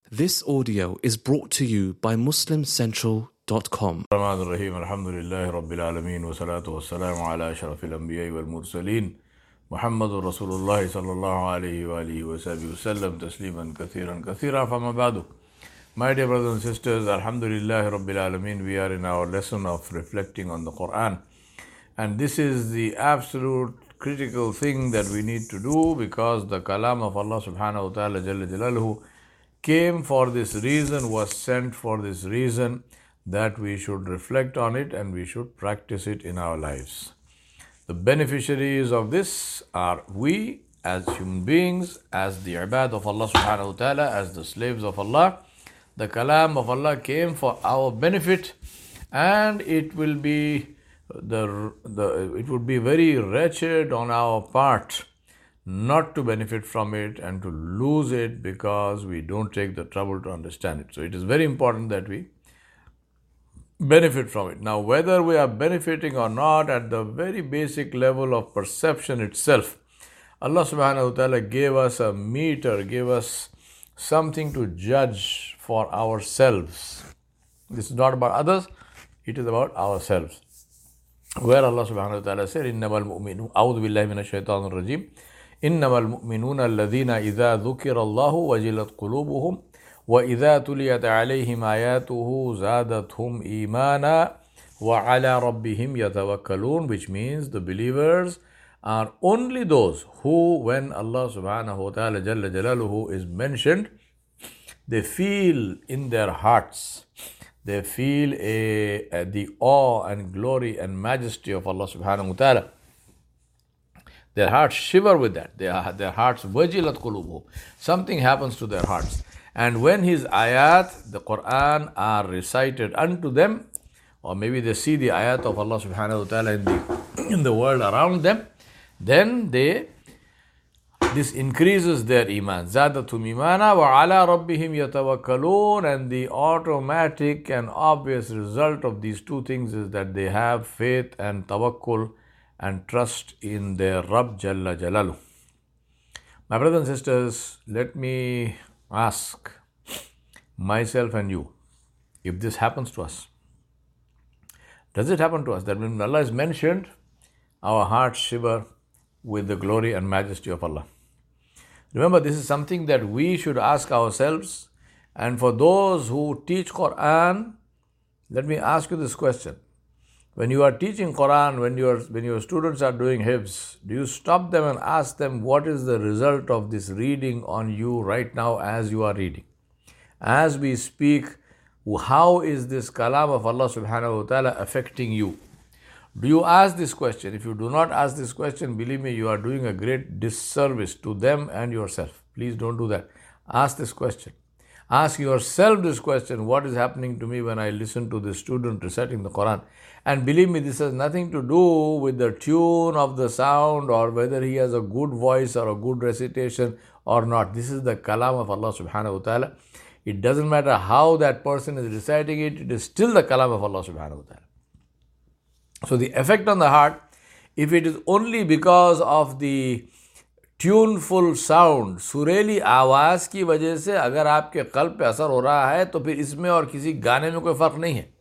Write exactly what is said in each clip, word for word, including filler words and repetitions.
This audio is brought to you by Muslim Central dot com. الرحمن الرحيم الحمد لله رب العالمين والصلاة والسلام على أشرف الأنبياء والمرسلين محمد رسول الله صلى الله عليه وآله وصحبه وسلم تسليما كثيرا كثيرا فما بعد. My dear brothers and sisters, Alhamdulillah Rabbil Alameen, we are in our lesson of reflecting on the Quran, and this is the absolute critical thing that we need to do, because the kalam of Allah subhanahu wa ta'ala Jalla Jalaluhu came for this reason, was sent for this reason, that we should reflect on it and we should practice it in our lives. The beneficiaries of this are we as human beings, as the ibad of Allah subhanahu wa ta'ala, as the slaves of Allah. The kalam of Allah came for our benefit, and it will be the, the it would be very wretched on our part not to benefit from it and to lose it because we don't take the trouble to understand it. So it is very important that we benefit from it. Now, whether we are benefiting or not, at the very basic level of perception itself, Allah subhanahu wa ta'ala gave us a meter, gave us something to judge for ourselves. This is not about others, it is about ourselves. Where Allah subhanahu wa ta'ala said, إِنَّمَا الْمُؤْمِنُونَ أَعُوذُ بِاللَّهِ مِنَ الشَّيْطَانِ الرَّجِيمِ إِنَّمَا الْمُؤْمِنُونَ الَّذِينَ إِذَا ذُكِرَ اللَّهُ وَجِلَتْ قُلُوبُهُمْ وَإِذَا تُلِيَتْ عَلَيْهِمْ آيَاتُهُ زَادَتْهُمْ إِيمَانًا وَعَلَى رَبِّهِمْ يَتَوَكَّلُونَ, which means the believers are only those who, when Allah subhanahu wa ta'ala Jalla Jalaluhu is mentioned, they feel in their hearts, they feel a, a, the awe and glory and majesty of Allah subhanahu wa ta'ala. Their hearts shiver with that. Their, their hearts, wajilat qulubuhum. Something happens to their hearts. And when His ayat, the Quran, are recited unto them, or maybe they see the ayat of Allah subhanahu wa ta'ala in the, in the world around them, then they, this increases their iman. Zadatum imana wa ala rabbihim yatawakkalun, and the automatic and obvious result of these two things is that they have faith and tawakkul and trust in their Rabb Jalla Jalaluhu. My brothers and sisters, let me ask myself and you, if this happens to us, does it happen to us that when Allah is mentioned, our hearts shiver with the glory and majesty of Allah? Remember, this is something that we should ask ourselves. And for those who teach Quran, let me ask you this question. When you are teaching Quran, when your when your students are doing hifz, do you stop them and ask them, what is the result of this reading on you right now as you are reading? As we speak, how is this kalam of Allah subhanahu wa ta'ala affecting you? Do you ask this question? If you do not ask this question, believe me, you are doing a great disservice to them and yourself. Please don't do that. Ask this question. Ask yourself this question: what is happening to me when I listen to this student reciting the Quran? And believe me, this has nothing to do with the tune of the sound or whether he has a good voice or a good recitation or not. This is the kalam of Allah subhanahu wa ta'ala. It doesn't matter how that person is reciting it, it is still the kalam of Allah subhanahu wa ta'ala. So the effect on the heart, if it is only because of the tuneful sound, सुरेली आवाज़ की वजह से अगर आपके कल्ब पे असर हो रहा है, तो फिर इसमें और किसी गाने में कोई फ़र्क नहीं है.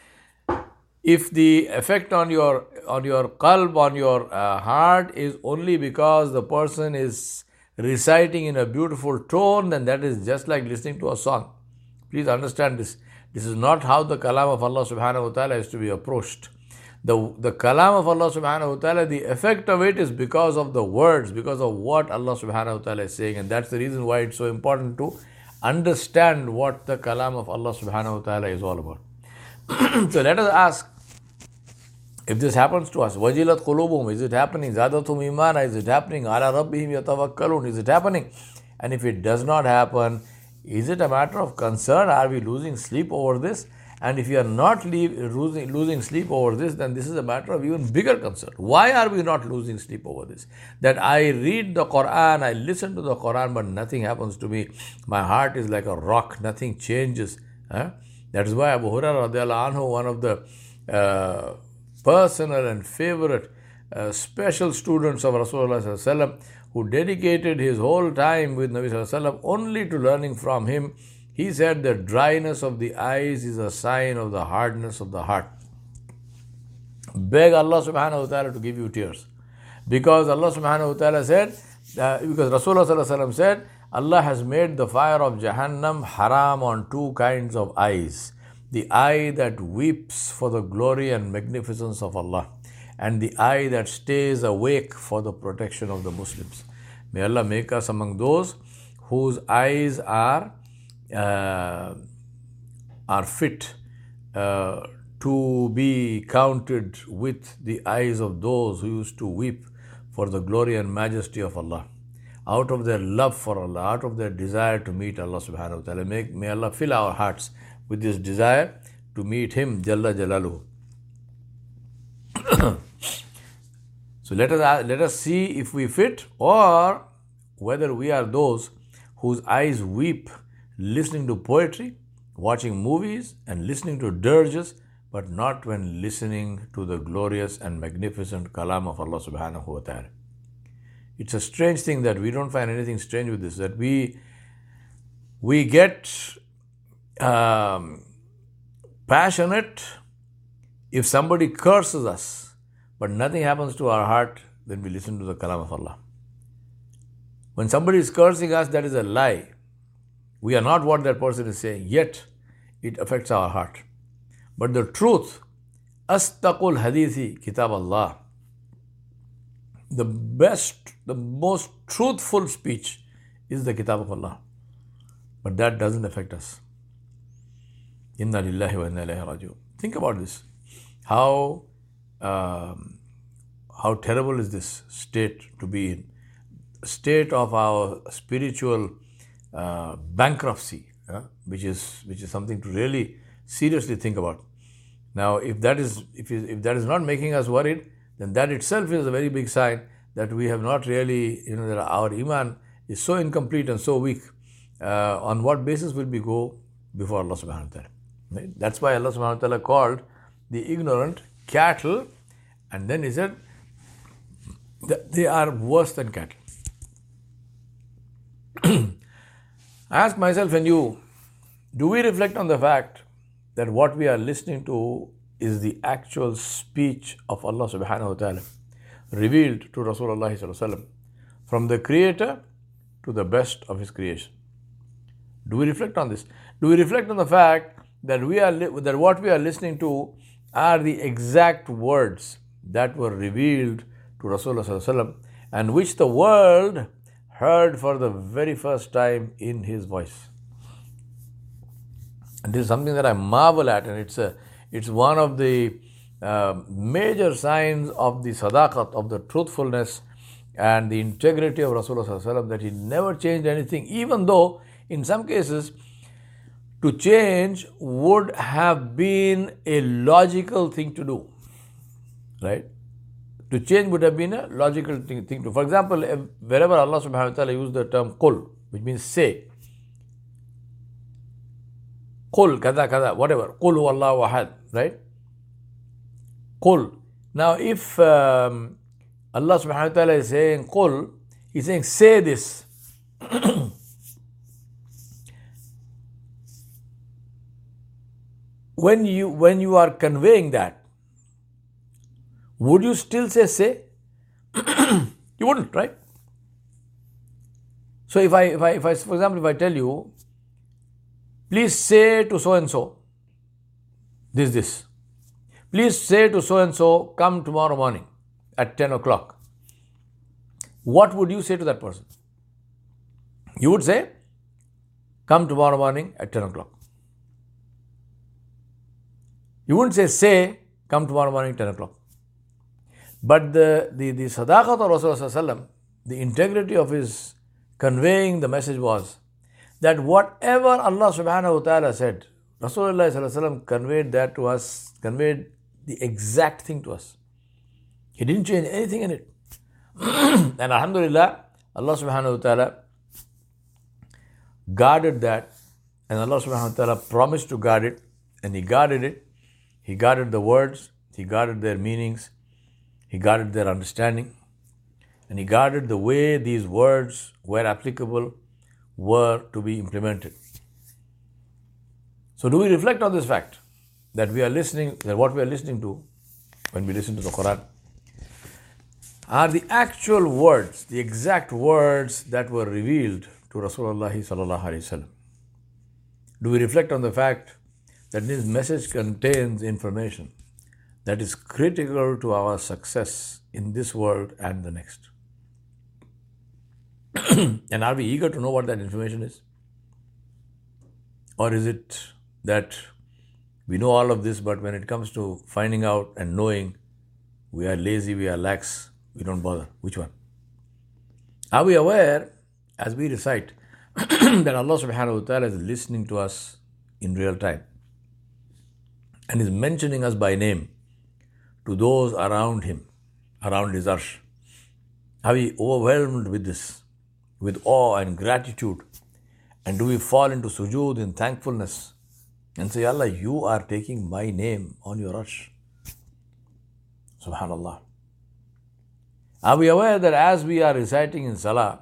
If the effect on your on your qalb, on your uh, heart is only because the person is reciting in a beautiful tone, then that is just like listening to a song. Please understand this. This is not how the kalam of Allah subhanahu wa ta'ala is to be approached. The, the kalam of Allah subhanahu wa ta'ala, the effect of it is because of the words, because of what Allah subhanahu wa ta'ala is saying. And that's the reason why it's so important to understand what the kalam of Allah subhanahu wa ta'ala is all about. So let us ask, if this happens to us, wajilat qulubuhum, is it happening? Zadatum imana, is it happening? Ala rabbihim yatawakkalun, is it happening? And if it does not happen, is it a matter of concern? Are we losing sleep over this? And if you are not leave, losing, losing sleep over this, then this is a matter of even bigger concern. Why are we not losing sleep over this? That I read the Quran, I listen to the Quran, but nothing happens to me. My heart is like a rock, nothing changes. Huh? That is why Abu Hurairah radiallahu anhu, one of the uh, personal and favorite uh, special students of Rasulullah sallallahu alaihi wasallam, who dedicated his whole time with Nabi sallallahu alaihi wasallam only to learning from him, He said the dryness of the eyes is a sign of the hardness of the heart. Beg Allah subhanahu wa ta'ala to give you tears. Because Allah subhanahu wa ta'ala said, uh, because Rasulullah sallallahu alaihi wasallam said, Allah has made the fire of Jahannam haram on two kinds of eyes. The eye that weeps for the glory and magnificence of Allah, and the eye that stays awake for the protection of the Muslims. May Allah make us among those whose eyes are uh, are fit uh, to be counted with the eyes of those who used to weep for the glory and majesty of Allah, out of their love for Allah, out of their desire to meet Allah subhanahu wa ta'ala. May, may Allah fill our hearts with this desire to meet Him, Jalla Jalaluhu. So let us, let us see if we fit, or whether we are those whose eyes weep listening to poetry, watching movies and listening to dirges, but not when listening to the glorious and magnificent kalam of Allah subhanahu wa ta'ala. It's a strange thing that we don't find anything strange with this, that we we get um, passionate if somebody curses us, but nothing happens to our heart when we listen to the kalam of Allah. When somebody is cursing us, that is a lie. We are not what that person is saying, yet it affects our heart. But the truth, Astaqul Hadithi, Kitab Allah, the best, the most truthful speech is the Kitab of Allah. But that doesn't affect us. Inna lillahi wa inna ilayhi raji'un. Think about this. How, um, how terrible is this state to be in? State of our spiritual uh, bankruptcy, uh, which is which is something to really seriously think about. Now, if that is if if that is not making us worried, then that itself is a very big sign that we have not really, you know, that our iman is so incomplete and so weak. Uh, on what basis will we go before Allah subhanahu wa ta'ala? Right? That's why Allah subhanahu wa ta'ala called the ignorant cattle, and then He said that they are worse than cattle. I ask myself and you, do we reflect on the fact that what we are listening to is the actual speech of Allah subhanahu wa ta'ala, revealed to Rasulullah sallallahu alaihi wasallam, from the Creator to the best of His creation? Do we reflect on this? Do we reflect on the fact that we are li- that what we are listening to are the exact words that were revealed to Rasulullah sallallahu alaihi wasallam, and which the world heard for the very first time in His voice? And this is something that I marvel at, and it's a it's one of the uh, major signs of the sadaqat, of the truthfulness and the integrity of Rasulullah sallallahu alaihi wasallam, that he never changed anything, even though in some cases to change would have been a logical thing to do, right? To change would have been a logical thing, thing to. For example, wherever Allah subhanahu wa ta'ala used the term qul, which means say, qul kada kada, whatever, qul huwallahu ahad, right? Qul. Now, if um, Allah subhanahu wa ta'ala is saying qul, He's saying say this. when you when you are conveying that, would you still say say? You wouldn't, right? So if I, if I, if I, for example, if I tell you, please say to so and so, this, this. Please say to so and so, come tomorrow morning at ten o'clock. What would you say to that person? You would say, come tomorrow morning at ten o'clock. You wouldn't say, say, come tomorrow morning at ten o'clock. But the, the, the sadaqat of Rasulullah, the integrity of his conveying the message was that whatever Allah subhanahu wa ta'ala said, Rasulullah conveyed that to us, conveyed the exact thing to us. He didn't change anything in it. And alhamdulillah, Allah subhanahu wa ta'ala guarded that, and Allah subhanahu wa ta'ala promised to guard it, and He guarded it. He guarded the words, He guarded their meanings, He guarded their understanding, and He guarded the way these words were applicable, were to be implemented. So do we reflect on this fact that we are listening, that what we are listening to when we listen to the Quran are the actual words, the exact words that were revealed to Rasulullah sallallahu alaihi wasallam? Do we reflect on the fact that this message contains information that is critical to our success in this world and the next? And are we eager to know what that information is? Or is it that we know all of this, but when it comes to finding out and knowing, we are lazy, we are lax, we don't bother? Which one? Are we aware, as we recite, that Allah subhanahu wa ta'ala is listening to us in real time and is mentioning us by name to those around Him, around His arsh? Are we overwhelmed with this, with awe and gratitude? And do we fall into sujood in thankfulness and say, Allah, you are taking my name on your arsh? Subhanallah. Are we aware that as we are reciting in salah,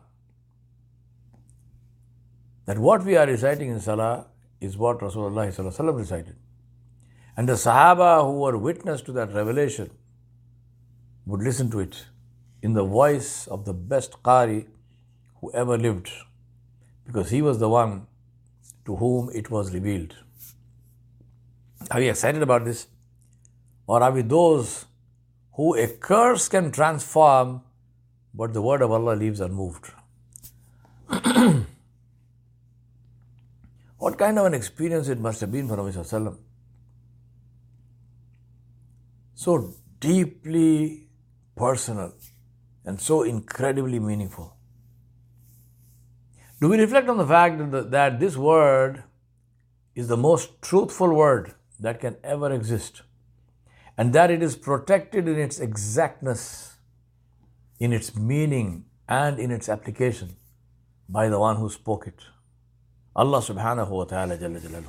that what we are reciting in salah is what Rasulullah sallallahu alaihi wasallam recited? And the Sahaba who were witness to that revelation would listen to it in the voice of the best Qari who ever lived, because he was the one to whom it was revealed. Are we excited about this? Or are we those who a curse can transform, but the word of Allah leaves unmoved? What kind of an experience it must have been for Nabi sallallahu alaihi wasallam. So deeply personal and so incredibly meaningful. Do we reflect on the fact that, the, that this word is the most truthful word that can ever exist, and that it is protected in its exactness, in its meaning, and in its application by the one who spoke it, Allah subhanahu wa ta'ala jalla jalaluhu?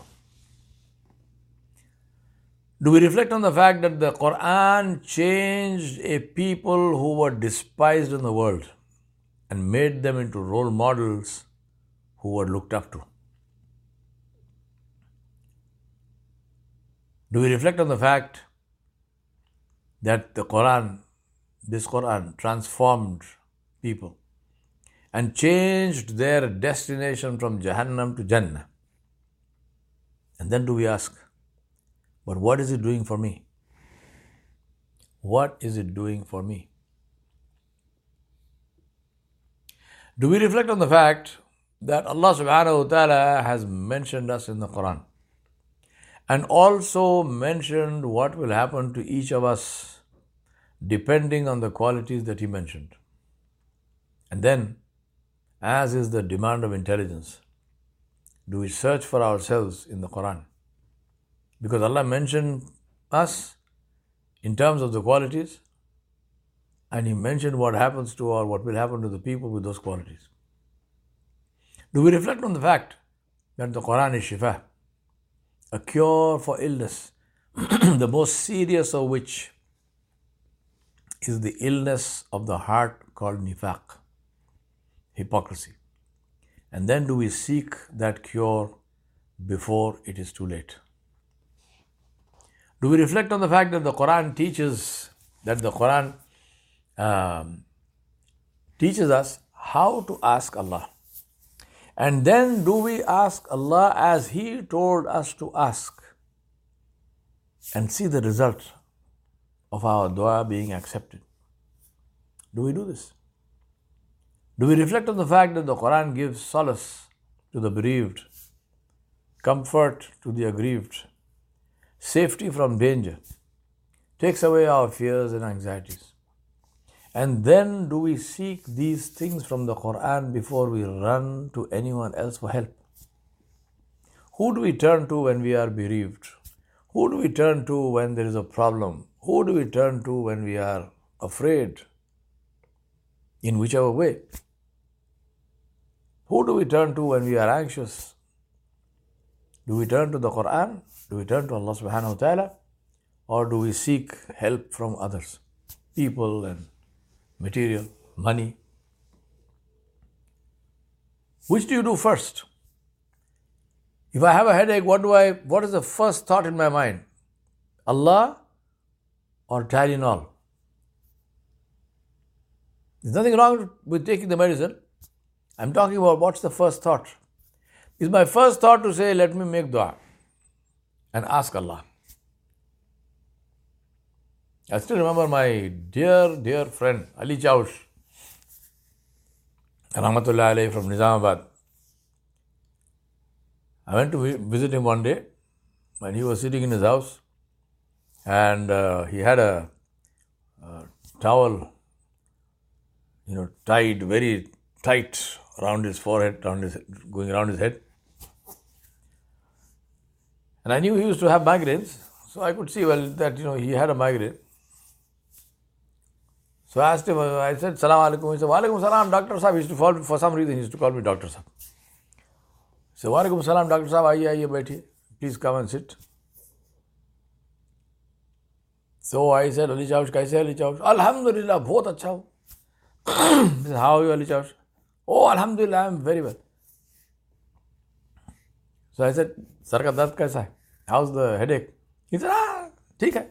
Do we reflect on the fact that the Quran changed a people who were despised in the world and made them into role models who were looked up to? Do we reflect on the fact that the Quran, this Quran, transformed people and changed their destination from Jahannam to Jannah? And then do we ask, but what is it doing for me? What is it doing for me? Do we reflect on the fact that Allah subhanahu wa ta'ala has mentioned us in the Quran and also mentioned what will happen to each of us depending on the qualities that He mentioned? And then, as is the demand of intelligence, do we search for ourselves in the Quran? Because Allah mentioned us in terms of the qualities, and He mentioned what happens to or what will happen to the people with those qualities. Do we reflect on the fact that the Quran is shifa, a cure for illness, the most serious of which is the illness of the heart called nifaq, hypocrisy? And then do we seek that cure before it is too late? Do we reflect on the fact that the Quran teaches, that the Quran um, teaches us how to ask Allah? And then do we ask Allah as He told us to ask and see the result of our dua being accepted? Do we do this? Do we reflect on the fact that the Quran gives solace to the bereaved, comfort to the aggrieved, safety from danger, takes away our fears and anxieties? And then do we seek these things from the Quran before we run to anyone else for help? Who do we turn to when we are bereaved? Who do we turn to when there is a problem? Who do we turn to when we are afraid? In whichever way. Who do we turn to when we are anxious? Do we turn to the Quran? Do we turn to Allah subhanahu wa ta'ala? Or do we seek help from others? People and material, money. Which do you do first? If I have a headache, what do I, what is the first thought in my mind? Allah or Tylenol? There's nothing wrong with taking the medicine. I'm talking about what's the first thought. Is my first thought to say, let me make dua and ask Allah. I still remember my dear, dear friend, Ali Chaush, Rahmatullah alayhi, from Nizamabad. I went to visit him one day when he was sitting in his house, and uh, he had a, a towel, you know, tied very tight around his forehead, around his, going around his head. And I knew he used to have migraines, so I could see, well, that, you know, he had a migraine. So I asked him, I said, Salaam alaikum. He said, Wa alaikum salam, Doctor Sahab. He used to call me, for some reason, he used to call me Doctor Sahab. So, Wa alaikum salam, Doctor Sahab, aiye, aiye, baithiye. Please come and sit. So I said, Ali Chaush, kaise hai Ali Chaush? Alhamdulillah, bahut acha ho. He said, how are you, Ali Chaush? Oh, Alhamdulillah, I am very well. So I said, Sar ka dard kaisa hai? How's the headache? He said, ah, theek hai.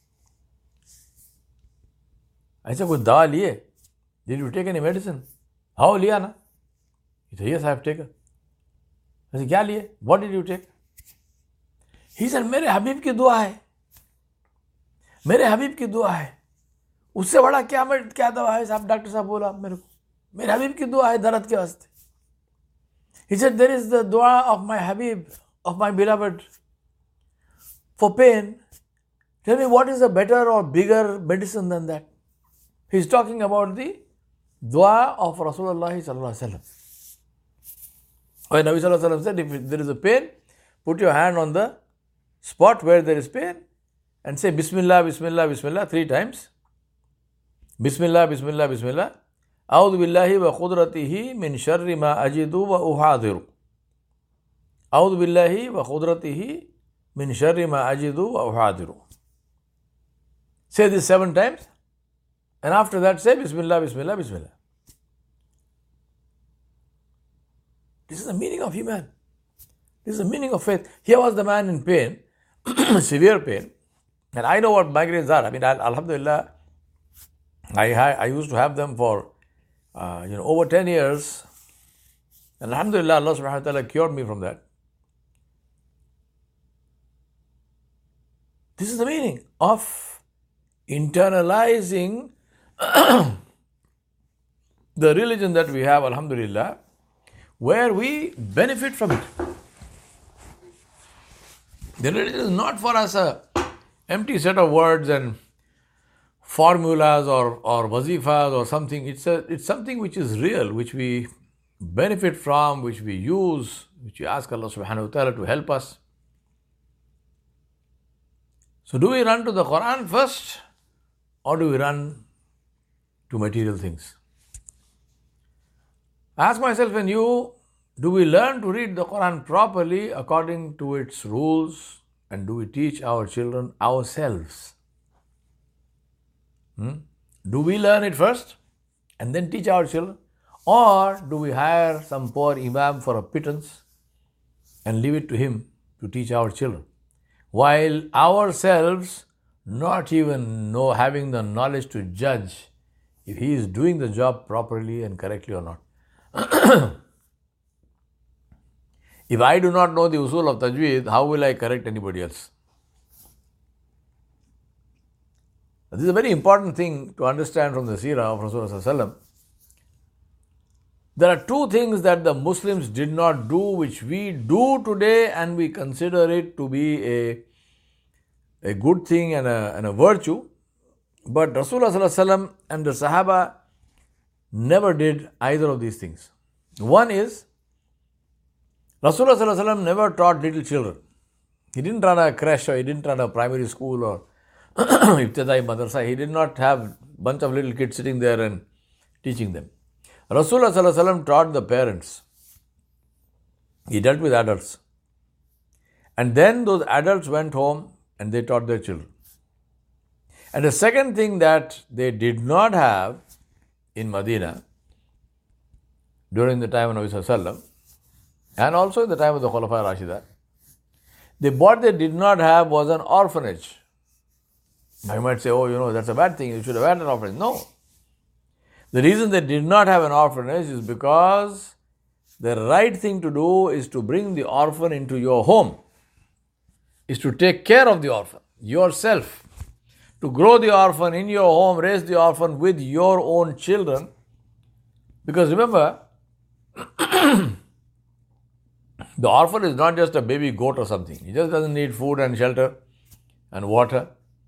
I said, koi dawa liye? Did you take any medicine? How, liya na? He said, yes, I have taken. I said, kya liye? What did you take? He said, mere Habib ki dua hai. Mere Habib ki dua hai. Usse bada kya kya dawa hai? Sahab, Doctor Sahab bola mere ko. Mere Habib ki dua hai darad ke vaste. He said, there is the dua of my Habib, of my beloved, for pain. Tell me, what is a better or bigger medicine than that? He is talking about the dua of Rasulullah sallallahu alaihi wasallam. When Nabi sallallahu alaihi wasallam said, if there is a pain, put your hand on the spot where there is pain and say Bismillah, Bismillah, Bismillah three times. Bismillah, Bismillah, Bismillah. A'udhu billahi wa khudratihi min sharri ma ajidu wa uhadiru. A'udhu billahi wa khudratihi min sharri ma ajidu wa uhadiru. Say this seven times, and after that say Bismillah, Bismillah, Bismillah. This is the meaning of Iman. This is the meaning of faith. Here was the man in pain, severe pain, and I know what migraines are. I mean, alhamdulillah, I I used to have them for uh, you know over ten years, and alhamdulillah, Allah subhanahu wa ta'ala cured me from that. This is the meaning of internalizing the religion that we have, alhamdulillah, where we benefit from it. The religion is not for us a empty set of words and formulas or, or wazifas or something. It's a it's something which is real, which we benefit from, which we use, which we ask Allah subhanahu wa ta'ala to help us. So do we run to the Quran first, or do we run to material things? I ask myself and you, do we learn to read the Quran properly according to its rules, and do we teach our children ourselves? Hmm? Do we learn it first and then teach our children? Or do we hire some poor imam for a pittance and leave it to him to teach our children, while ourselves not even know, having the knowledge to judge if he is doing the job properly and correctly or not? If I do not know the usul of tajweed, how will I correct anybody else? This is a very important thing to understand from the seerah of Rasulullah sallallahu alaihi wasallam. There are two things that the Muslims did not do, which we do today, and we consider it to be a, a good thing and a, and a virtue. But Rasulullah sallallahu alaihi wasallam and the Sahaba never did either of these things. One is, Rasulullah sallallahu alaihi wasallam never taught little children. He didn't run a creche, or he didn't run a primary school or ibtidai madrasa. He did not have a bunch of little kids sitting there and teaching them. Rasulullah sallallahu alaihi wasallam taught the parents. He dealt with adults. And then those adults went home and they taught their children. And the second thing that they did not have in Medina during the time of Nabi sallallahu alaihi wasallam, and also in the time of the Khulafa Rashida, The, what they did not have was an orphanage. Now you might say, oh, you know, that's a bad thing. You should have had an orphanage. No. The reason they did not have an orphanage is because the right thing to do is to bring the orphan into your home, is to take care of the orphan yourself, to grow the orphan in your home, raise the orphan with your own children. Because remember, the orphan is not just a baby goat or something. He just doesn't need food and shelter and water.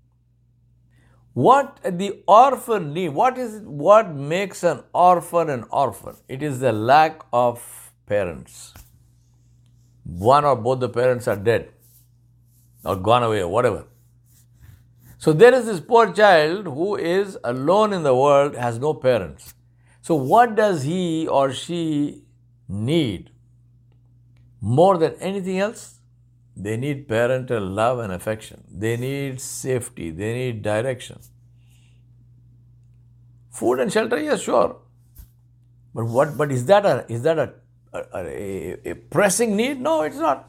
What the orphan needs, what is what makes an orphan an orphan? It is the lack of parents. One or both the parents are dead or gone away or whatever. So there is this poor child who is alone in the world, has no parents. So what does he or she need more than anything else? They need parental love and affection. They need safety. They need direction. Food and shelter, yes, sure. But what? But is that a is that a, a, a, a pressing need? No, it's not.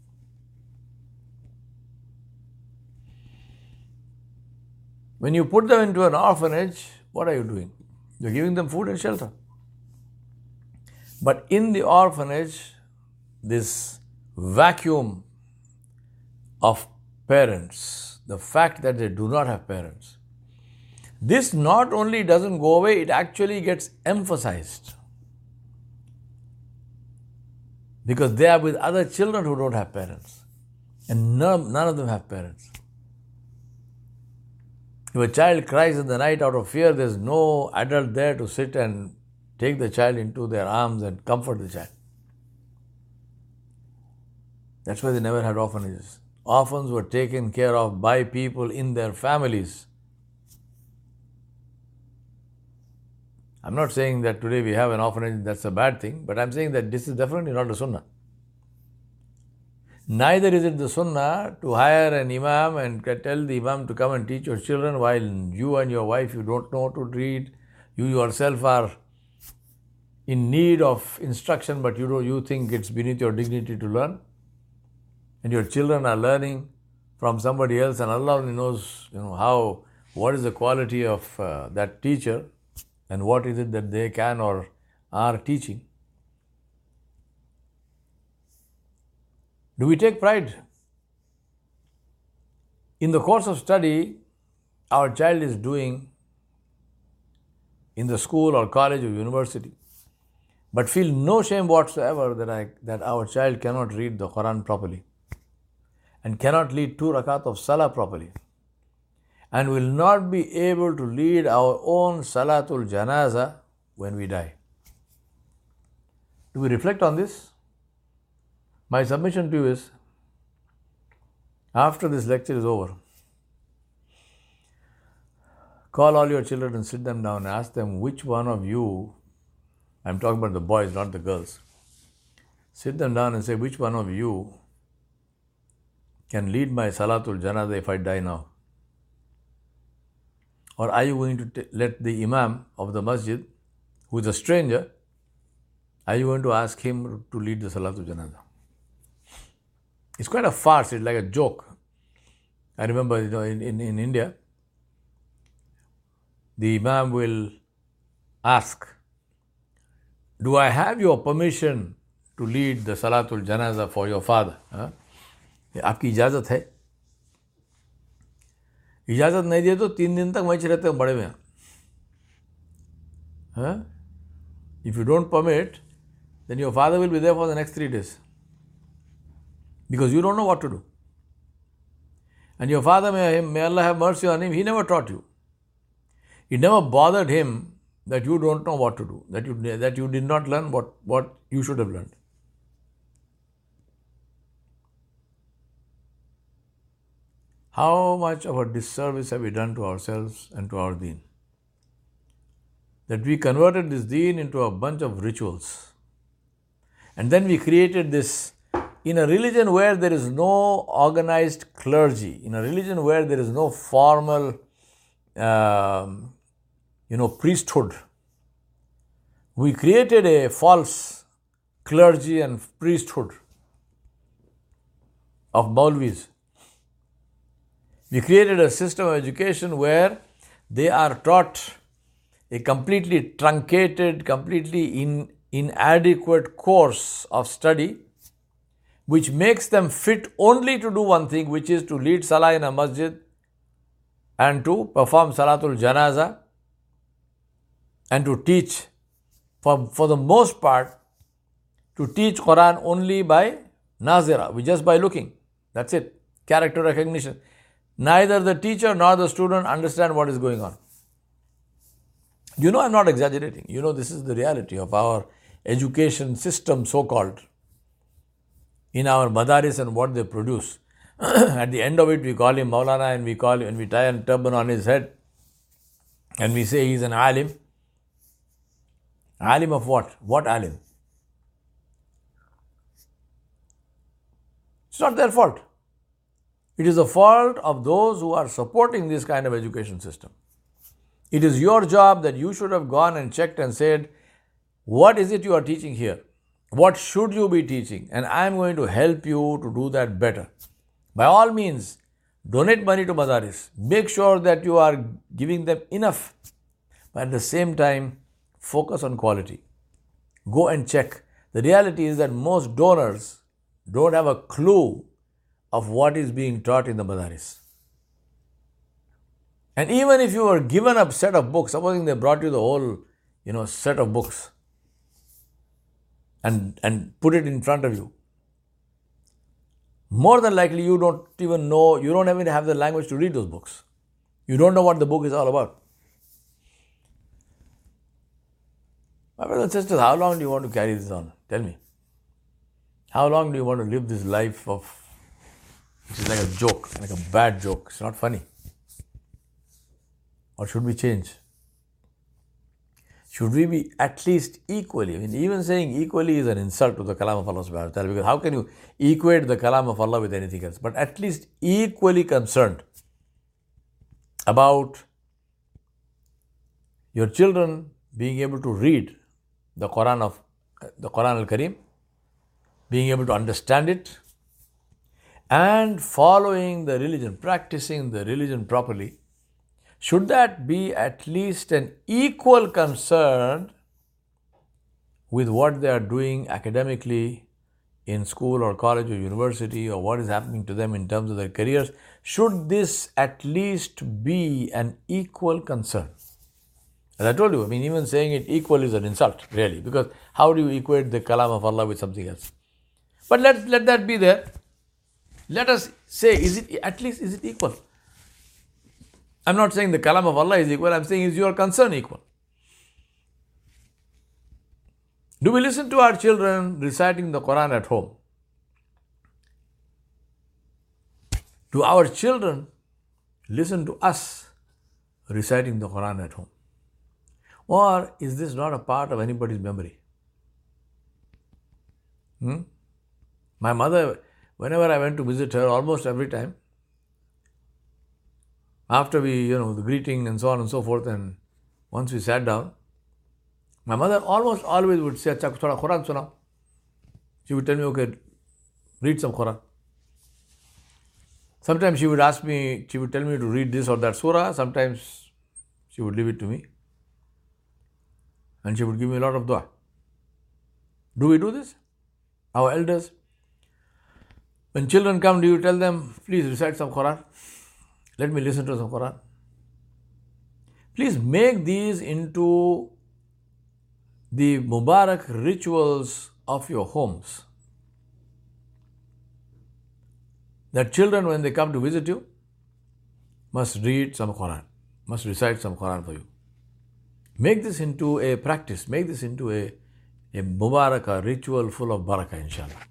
When you put them into an orphanage, what are you doing? You're giving them food and shelter. But in the orphanage, this vacuum of parents, the fact that they do not have parents, this not only doesn't go away, it actually gets emphasized. Because they are with other children who don't have parents. And none, none of them have parents. If a child cries in the night out of fear, there's no adult there to sit and take the child into their arms and comfort the child. That's why they never had orphanages. Orphans were taken care of by people in their families. I'm not saying that today we have an orphanage, that's a bad thing, but I'm saying that this is definitely not the sunnah. Neither is it the sunnah to hire an imam and tell the imam to come and teach your children while you and your wife, you don't know how to read, you yourself are in need of instruction, but you don't, you think it's beneath your dignity to learn. And your children are learning from somebody else, and Allah only knows, you know, how, what is the quality of uh, that teacher and what is it that they can or are teaching. Do we take pride? In the course of study, our child is doing in the school or college or university, but feel no shame whatsoever that, I, that our child cannot read the Quran properly and cannot lead two rakat of salah properly and will not be able to lead our own salatul janaza when we die. Do we reflect on this? My submission to you is, after this lecture is over, call all your children and sit them down and ask them which one of you, I'm talking about the boys, not the girls, sit them down and say which one of you can lead my salatul janaza if I die now? Or are you going to t- let the imam of the masjid, who is a stranger, are you going to ask him to lead the salatul janaza? It's quite a farce, it's like a joke. I remember, you know, in, in, in India, the imam will ask, do I have your permission to lead the salatul janaza for your father? Huh? आपकी इजाज़त है? इजाज़त नहीं दिए तो तीन दिन तक वहीं रहते हैं बड़े में. Huh? If you don't permit, then your father will be there for the next three days. Because you don't know what to do. And your father, may, may Allah have mercy on him, he never taught you. It never bothered him that you don't know what to do, that you, that you did not learn what, what you should have learned. How much of a disservice have we done to ourselves and to our deen? That we converted this deen into a bunch of rituals. And then we created this, in a religion where there is no organized clergy, in a religion where there is no formal, um, you know, priesthood, we created a false clergy and priesthood. of Maulvis. We created a system of education where they are taught a completely truncated, completely in, inadequate course of study, which makes them fit only to do one thing, which is to lead Salah in a masjid and to perform Salatul Janaza and to teach, for, for the most part, to teach Quran only by Nazira, just by looking. That's it. Character recognition. Neither the teacher nor the student understand what is going on. You know, I'm not exaggerating. You know, this is the reality of our education system, so-called, in our madaris and what they produce. At the end of it, we call him Maulana and we call him, and we tie a turban on his head and we say he's an alim. Alim of what? What alim? It's not their fault. It is the fault of those who are supporting this kind of education system. It is your job that you should have gone and checked and said, what is it you are teaching here? What should you be teaching? And I am going to help you to do that better. By all means, donate money to madaris. Make sure that you are giving them enough. But at the same time, focus on quality. Go and check. The reality is that most donors don't have a clue of what is being taught in the madaris. And even if you were given a set of books, supposing they brought you the whole, you know, set of books and, and put it in front of you, more than likely you don't even know, you don't even have the language to read those books. You don't know what the book is all about. My brothers and sisters, how long do you want to carry this on? Tell me. How long do you want to live this life of, which is like a joke, like a bad joke? It's not funny. Or should we change? Should we be at least equally? I mean, even saying equally is an insult to the kalam of Allah subhanahu wa ta'ala, because how can you equate the kalam of Allah with anything else? But at least equally concerned about your children being able to read the Quran of the Quran al-Kareem, being able to understand it, and following the religion, practicing the religion properly. Should that be at least an equal concern with what they are doing academically in school or college or university, or what is happening to them in terms of their careers? Should this at least be an equal concern? As I told you, I mean, even saying it equal is an insult, really, because how do you equate the kalam of Allah with something else? But let, let that be there. Let us say, is it at least, is it equal? I'm not saying the kalam of Allah is equal, I'm saying is your concern equal? Do we listen to our children reciting the Quran at home? Do our children listen to us reciting the Quran at home? Or is this not a part of anybody's memory? Hmm? My mother, whenever I went to visit her, almost every time, after we, you know, the greeting and so on and so forth, and once we sat down, my mother almost always would say, "Acha, thoda Quran suna." She would tell me, "Okay, read some Quran." Sometimes she would ask me, she would tell me to read this or that surah. Sometimes she would leave it to me. And she would give me a lot of dua. Do we do this? Our elders? When children come, do you tell them, please recite some Quran? Let me listen to some Quran. Please make these into the Mubarak rituals of your homes. That children, when they come to visit you, must read some Quran, must recite some Quran for you. Make this into a practice, make this into a, a Mubarak, a ritual full of barakah, inshallah.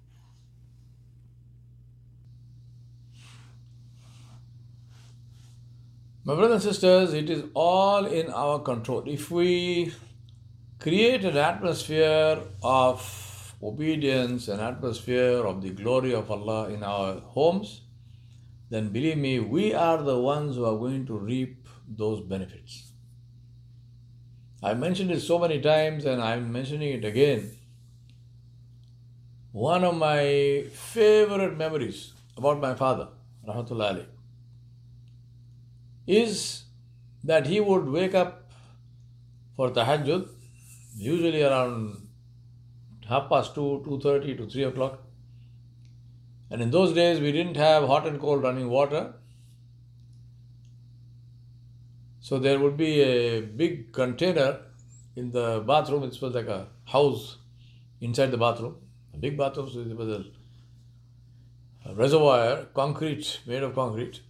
My brothers and sisters, it is all in our control. If we create an atmosphere of obedience, an atmosphere of the glory of Allah in our homes, then believe me, we are the ones who are going to reap those benefits. I've mentioned it so many times and I'm mentioning it again. One of my favorite memories about my father, rahmatullahi alayhi, is that he would wake up for tahajjud, usually around half past two, two thirty to three o'clock. And in those days, we didn't have hot and cold running water. So there would be a big container in the bathroom. It was like a house inside the bathroom, a big bathroom. So there was a, a reservoir, concrete, made of concrete.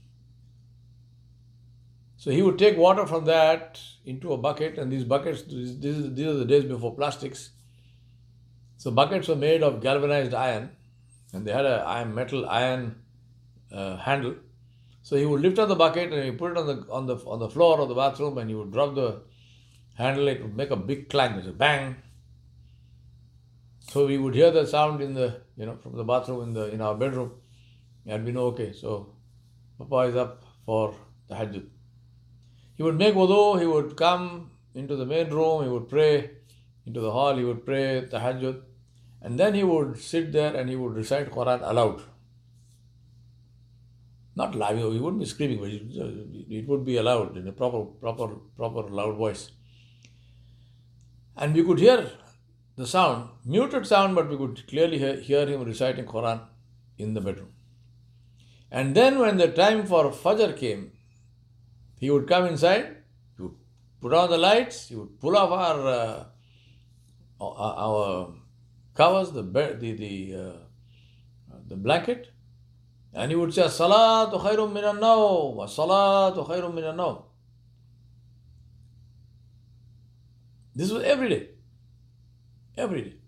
So he would take water from that into a bucket, and these buckets, these, these are the days before plastics. So buckets were made of galvanized iron, and they had a iron, metal iron uh, handle. So he would lift up the bucket and he would put it on the on the on the floor of the bathroom, and he would drop the handle. It would make a big clang, it's a bang. So we would hear the sound in the you know from the bathroom in the in our bedroom, and we know, okay, so Papa is up for tahajjud. He would make wudu, he would come into the main room, he would pray into the hall, he would pray tahajjud, and then he would sit there and he would recite Quran aloud. Not loud, he wouldn't be screaming, but it would be aloud in a proper, proper, proper loud voice. And we could hear the sound, muted sound, but we could clearly hear, hear him reciting Quran in the bedroom. And then when the time for Fajr came, he would come inside, he would put on the lights, he would pull off our uh, our covers, the bed, the the, uh, the blanket, and he would say, "Salatu khairum minan nawm, salatu khairum minan nawm." This was every day, every day.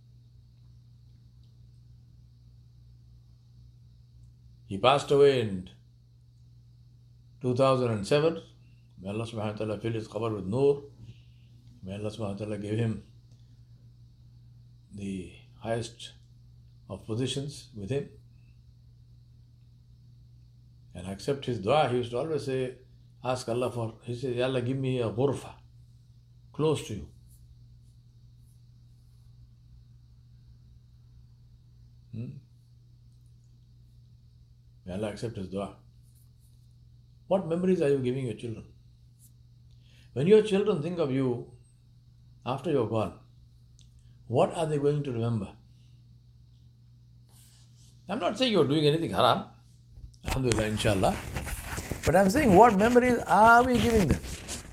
He passed away in two thousand seven. May Allah subhanahu wa ta'ala fill his qabr with nur. May Allah subhanahu wa ta'ala give him the highest of positions with him and accept his dua. He used to always say, ask Allah for, he said, Ya Allah, give me a ghurfa, close to you. Hmm? May Allah accept his dua. What memories are you giving your children? When your children think of you after you're gone, what are they going to remember? I'm not saying you're doing anything haram, alhamdulillah, inshallah, but I'm saying what memories are we giving them?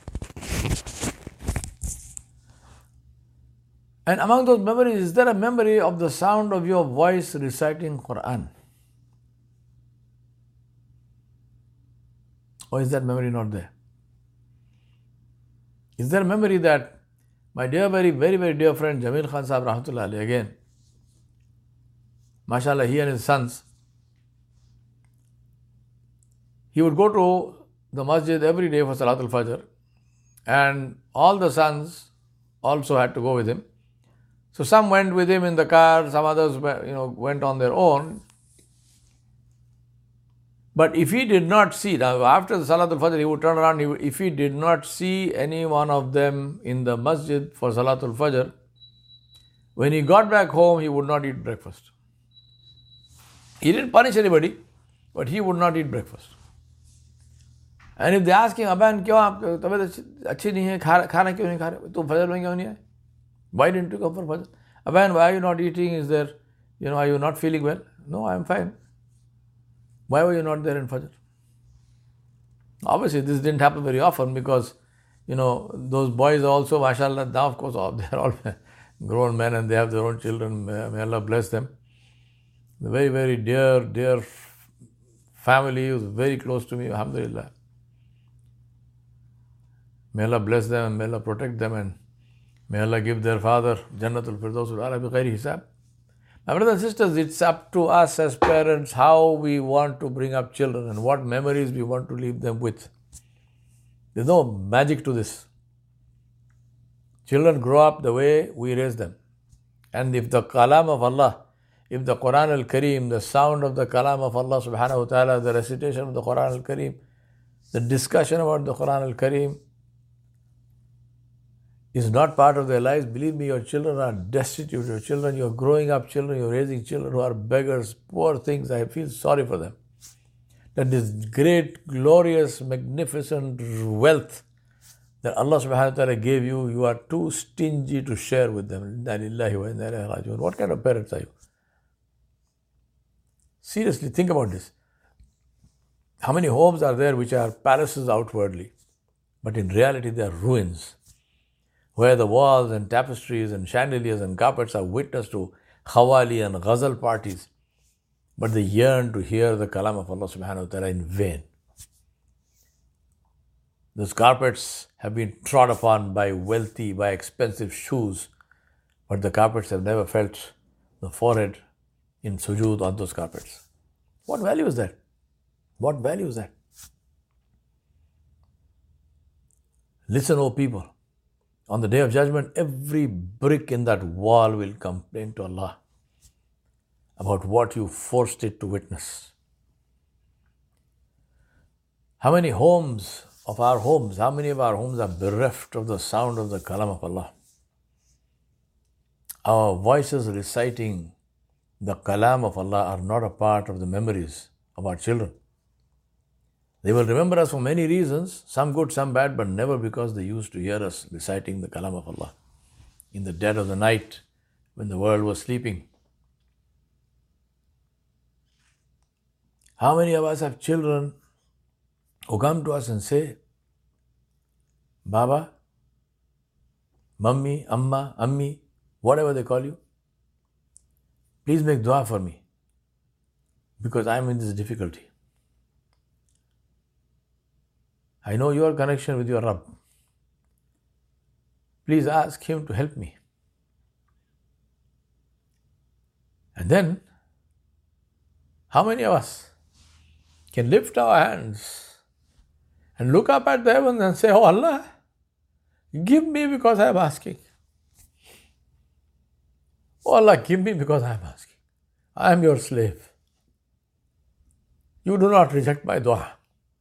And among those memories, is there a memory of the sound of your voice reciting Quran? Or is that memory not there? Is there a memory that my dear, very, very, very dear friend Jamil Khan Sahib Rahmatullah Alayhi, again, mashallah, he and his sons, he would go to the masjid every day for Salatul Fajr, and all the sons also had to go with him. So some went with him in the car, some others you know, went on their own. But if he did not see, now after the Salatul Fajr, he would turn around, he would, if he did not see any one of them in the masjid for Salatul Fajr, when he got back home, he would not eat breakfast. He didn't punish anybody, but he would not eat breakfast. And if they ask him, Aban, kyun aap tabiyat achhi nahi hai, khana kyun nahi kha rahe? Tum Fajr mein kyun nahi aaye? Why didn't you come for Fajr? Aban, why are you not eating? Is there, you know, are you not feeling well? No, I am fine. Why were you not there in Fajr? Obviously, this didn't happen very often because, you know, those boys also, mashallah, now of course, they're all grown men and they have their own children. May Allah bless them. The very, very dear, dear family who's very close to me, alhamdulillah. May Allah bless them and may Allah protect them and may Allah give their father Jannatul Firdaus al-A'la bi ghairi hisab. My brothers and sisters, it's up to us as parents how we want to bring up children and what memories we want to leave them with. There's no magic to this. Children grow up the way we raise them. And if the kalam of Allah, if the Quran al-Kareem, the sound of the kalam of Allah subhanahu wa ta'ala, the recitation of the Quran al-Kareem, the discussion about the Quran al-Kareem, is not part of their lives, believe me, your children are destitute. Your children, you're growing up children, you're raising children who are beggars, poor things. I feel sorry for them. That this great, glorious, magnificent wealth that Allah subhanahu wa ta'ala gave you, you are too stingy to share with them. What kind of parents are you? Seriously, think about this. How many homes are there which are palaces outwardly, but in reality they are ruins, where the walls and tapestries and chandeliers and carpets are witness to khawali and ghazal parties, but they yearn to hear the kalam of Allah subhanahu wa ta'ala in vain. Those carpets have been trod upon by wealthy, by expensive shoes, but the carpets have never felt the forehead in sujood on those carpets. What value is that? What value is that? Listen, O people, on the Day of Judgment, every brick in that wall will complain to Allah about what you forced it to witness. How many homes of our homes, how many of our homes are bereft of the sound of the kalam of Allah? Our voices reciting the kalam of Allah are not a part of the memories of our children. They will remember us for many reasons, some good, some bad, but never because they used to hear us reciting the kalam of Allah in the dead of the night when the world was sleeping. How many of us have children who come to us and say, Baba, Mummy, Amma, Ammi, whatever they call you, please make dua for me because I am in this difficulty. I know your connection with your Rabb. Please ask Him to help me. And then, how many of us can lift our hands and look up at the heavens and say, Oh Allah, give me because I am asking. Oh Allah, give me because I am asking. I am your slave. You do not reject my dua.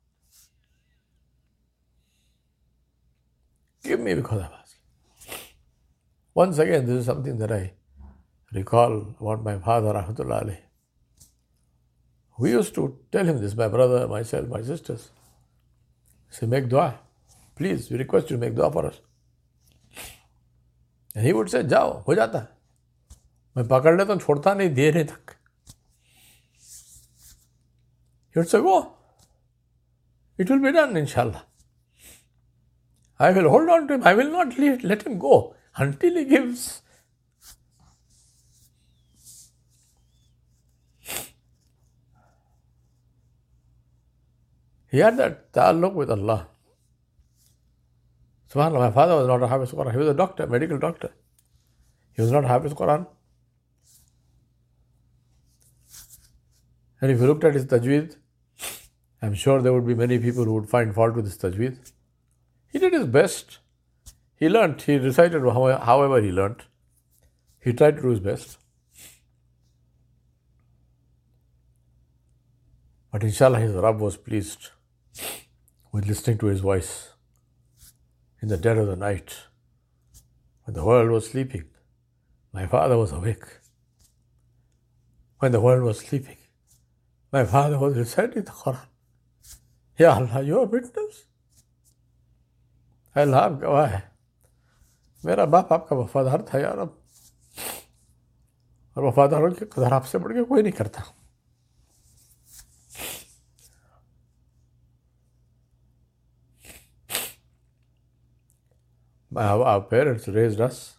Give me because I am asking. Once again, this is something that I recall about my father, Rahmatullah alayhi. We used to tell him this, my brother, myself, my sisters. Say, make dua. Please, we request you to make dua for us. And he would say, Jao, ho jata. मैं पकड़ लेता हूँ, छोड़ता नहीं, देर तक. He would say, go. It will be done, inshallah. I will hold on to him. I will not let, let him go until he gives. He had that ta'alluq with Allah. SubhanAllah, my father was not a Hafiz Quran. He was a doctor, medical doctor. He was not a Hafiz Quran. And if you looked at his tajweed, I'm sure there would be many people who would find fault with his tajweed. He did his best. He learnt. He recited however he learnt. He tried to do his best. But inshallah, his Rabb was pleased with listening to his voice in the dead of the night when the world was sleeping. My father was awake. When the world was sleeping, my father was reciting the Quran. Ya Allah, you are witness. Allah आप गवाह है. मेरा बाप आपका वफादार था या रब. और वफादारों की कदर आपसे बढ़ के कोई नहीं करता. Our, our parents raised us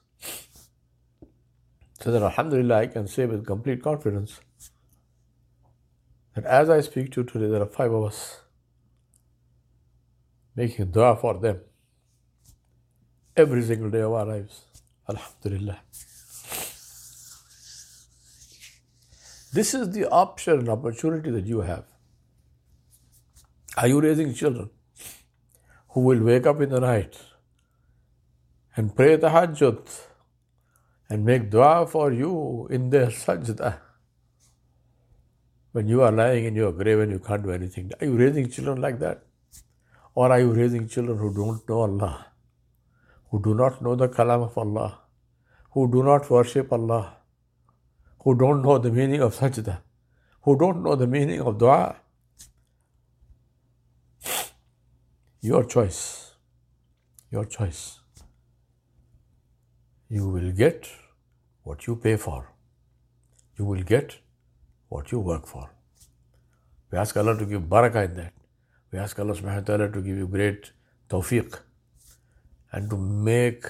so that alhamdulillah I can say with complete confidence that as I speak to you today, there are five of us making dua for them every single day of our lives. Alhamdulillah. This is the option and opportunity that you have. Are you raising children who will wake up in the night and pray tahajjud and make dua for you in their sajda when you are lying in your grave and you can't do anything? Are you raising children like that? Or are you raising children who don't know Allah, who do not know the kalam of Allah, who do not worship Allah, who don't know the meaning of sajda, who don't know the meaning of dua. Your choice. Your choice. You will get what you pay for. You will get what you work for. We ask Allah to give barakah in that. We ask Allah subhanahu wa ta'ala to give you great tawfiq and to make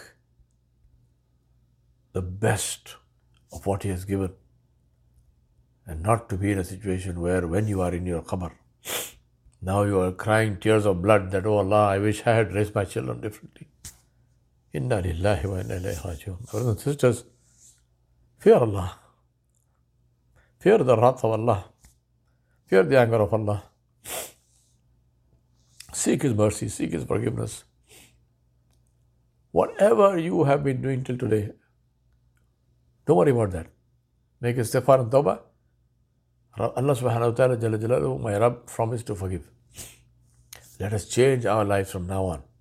the best of what He has given, and not to be in a situation where when you are in your qabr, now you are crying tears of blood that, oh Allah, I wish I had raised my children differently. Inna lillahi wa inna ilayhi raji'un. Brothers and sisters, fear Allah. Fear the wrath of Allah. Fear the anger of Allah. Seek His mercy, seek His forgiveness. Whatever you have been doing till today, don't worry about that. Make istighfar and tawbah. Allah subhanahu wa ta'ala, Jalla Jalaluhu, my Rabb, promised to forgive. Let us change our lives from now on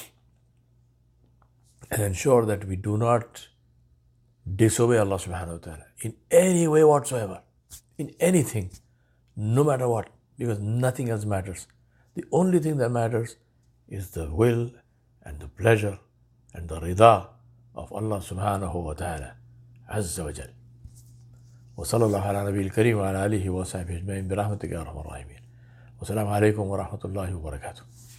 and ensure that we do not disobey Allah subhanahu wa ta'ala in any way whatsoever, in anything, no matter what, because nothing else matters. The only thing that matters is the will and the pleasure and the rida of Allah subhanahu wa ta'ala azza wa jal. وصلى الله على نبي الكريم وعلى آله وصحبه أجمعين برحمتك يا أرحم الراحمين. والسلام عليكم ورحمة الله وبركاته.